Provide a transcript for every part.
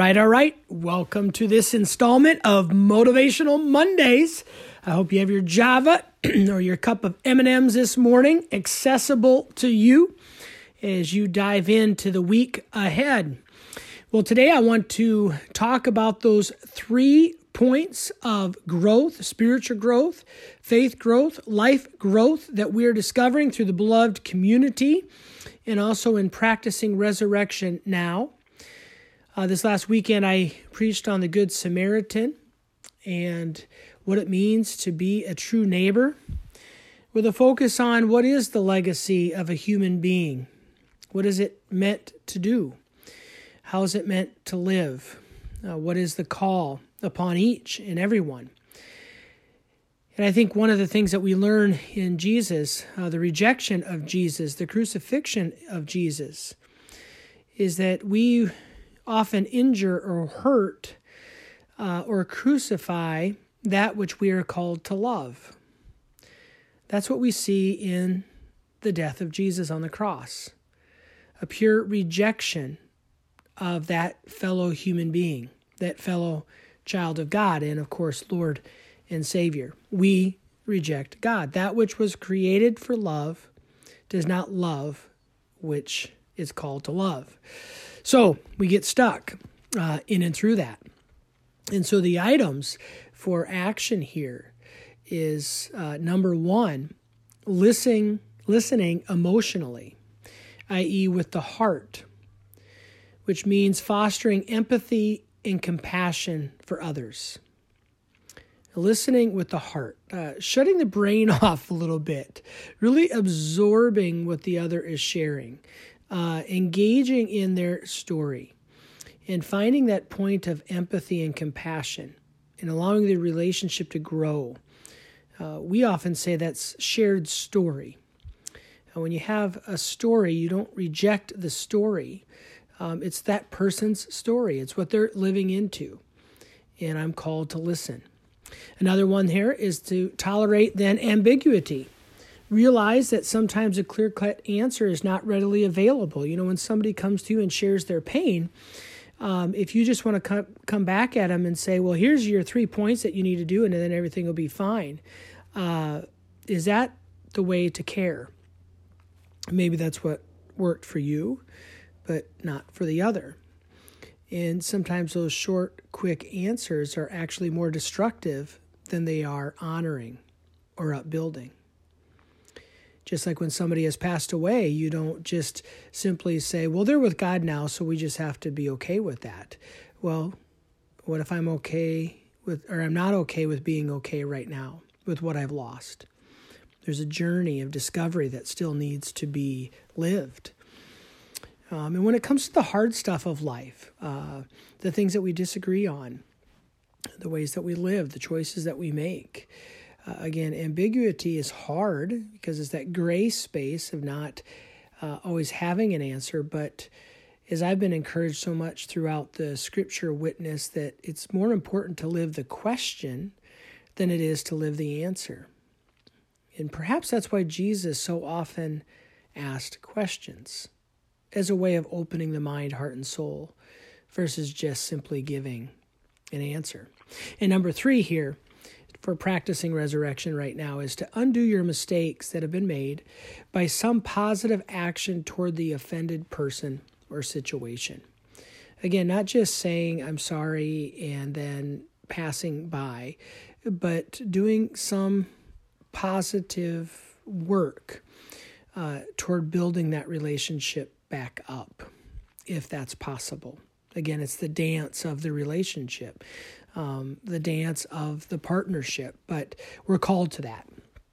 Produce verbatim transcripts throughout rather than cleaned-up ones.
right, all right. Welcome to this installment of Motivational Mondays. I hope you have your Java or your cup of M and M's this morning accessible to you as you dive into the week ahead. Well, today I want to talk about those three points of growth, spiritual growth, faith growth, life growth that we are discovering through the beloved community and also in practicing resurrection now. Uh, this last weekend, I preached on the Good Samaritan and what it means to be a true neighbor with a focus on what is the legacy of a human being. What is it meant to do? How is it meant to live? Uh, what is the call upon each and everyone? And I think one of the things that we learn in Jesus, uh, the rejection of Jesus, the crucifixion of Jesus, is that we often injure or hurt uh, or crucify that which we are called to love. That's what we see in the death of Jesus on the cross. A pure rejection of that fellow human being, that fellow child of God, and of course, Lord and Savior. We reject God. That which was created for love does not love which is called to love. So we get stuck uh, in and through that. And so the items for action here is uh, number one, listening, listening emotionally, that is with the heart, which means fostering empathy and compassion for others. Listening with the heart, uh, shutting the brain off a little bit, really absorbing what the other is sharing, uh, engaging in their story, and finding that point of empathy and compassion, and allowing the relationship to grow. Uh, we often say that's shared story. And when you have a story, you don't reject the story. Um, it's that person's story. It's what they're living into. And I'm called to listen. Another one here is to tolerate then ambiguity. Realize that sometimes a clear-cut answer is not readily available. You know, when somebody comes to you and shares their pain, um, if you just want to come, come back at them and say, well, here's your three points that you need to do and then everything will be fine. Uh, is that the way to care? Maybe that's what worked for you, but not for the other. And sometimes those short, quick answers are actually more destructive than they are honoring or upbuilding. Just like when somebody has passed away, you don't just simply say, well, they're with God now, so we just have to be okay with that. Well, what if I'm okay with, or I'm not okay with being okay right now with what I've lost? There's a journey of discovery that still needs to be lived. Um, and when it comes to the hard stuff of life, uh, the things that we disagree on, the ways that we live, the choices that we make, uh, again, ambiguity is hard because it's that gray space of not uh, always having an answer. But as I've been encouraged so much throughout the scripture witness, that it's more important to live the question than it is to live the answer. And perhaps that's why Jesus so often asked questions, as a way of opening the mind, heart, and soul versus just simply giving an answer. And number three here for practicing resurrection right now is to undo your mistakes that have been made by some positive action toward the offended person or situation. Again, not just saying I'm sorry and then passing by, but doing some positive work uh, toward building that relationship back up, if that's possible. Again, it's the dance of the relationship, um, the dance of the partnership, but we're called to that.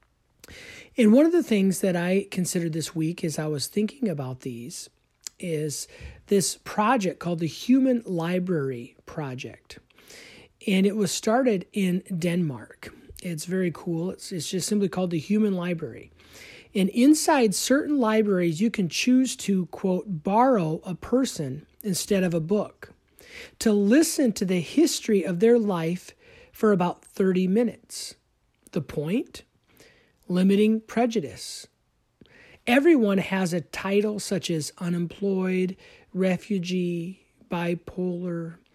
And one of the things that I considered this week as I was thinking about these is this project called the Human Library Project. And it was started in Denmark. It's very cool. It's, it's just simply called the Human Library. And inside certain libraries, you can choose to, quote, borrow a person instead of a book, to listen to the history of their life for about thirty minutes. The point? Limiting prejudice. Everyone has a title such as unemployed, refugee, bipolar,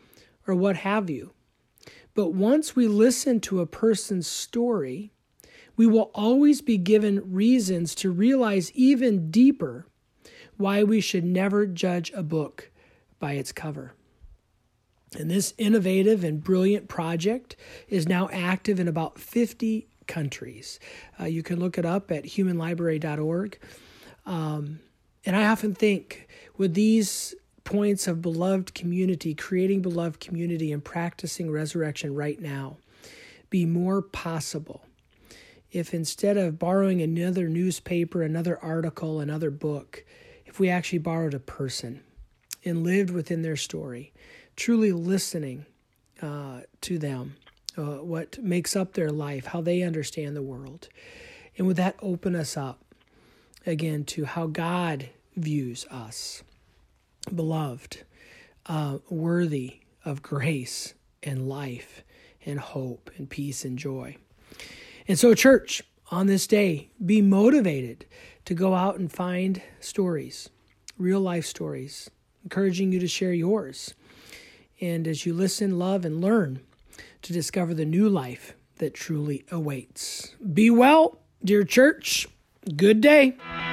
or what have you. But once we listen to a person's story, we will always be given reasons to realize even deeper why we should never judge a book by its cover. And this innovative and brilliant project is now active in about fifty countries. Uh, you can look it up at human library dot org. Um, and I often think, with these points of beloved community, creating beloved community and practicing resurrection right now, be more possible if instead of borrowing another newspaper, another article, another book, if we actually borrowed a person and lived within their story, truly listening uh, to them, uh, what makes up their life, how they understand the world. And would that open us up, again, to how God views us, beloved, uh, worthy of grace and life and hope and peace and joy. And so, church, on this day, be motivated to go out and find stories, real life stories, encouraging you to share yours. And as you listen, love, and learn, to discover the new life that truly awaits. Be well, dear church. Good day.